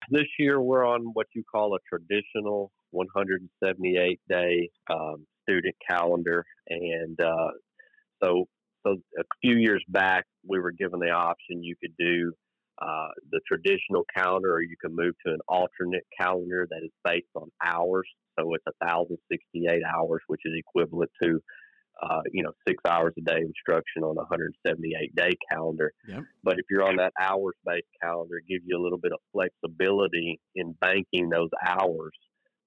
This year we're on what you call a traditional 178-day student calendar, and so so a few years back we were given the option you could do the traditional calendar, or you can move to an alternate calendar that is based on hours. So it's 1,068 hours, which is equivalent to 6 hours a day instruction on a 178-day calendar. Yep. But if you're on that hours based calendar, it gives you a little bit of flexibility in banking those hours.